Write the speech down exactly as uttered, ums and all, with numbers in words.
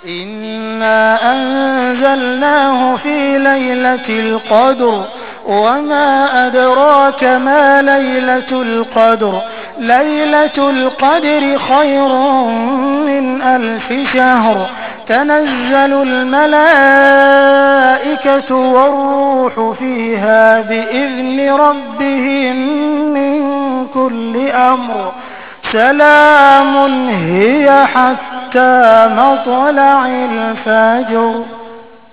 إِنَّا أَنزَلْنَاهُ فِي لَيْلَةِ الْقَدْرِ وَمَا أَدْرَاكَ مَا لَيْلَةُ الْقَدْرِ لَيْلَةُ الْقَدْرِ خَيْرٌ مِّنْ أَلْفِ شَهْرٍ تَنَزَّلُ الْمَلَائِكَةُ وَالرُّوحُ فِيهَا بِإِذْنِ رَبِّهِم مِّن كُلِّ أَمْرٍ سَلَامٌ هِيَ حَتَّىٰ مَطْلَعِ الْفَجْرِ.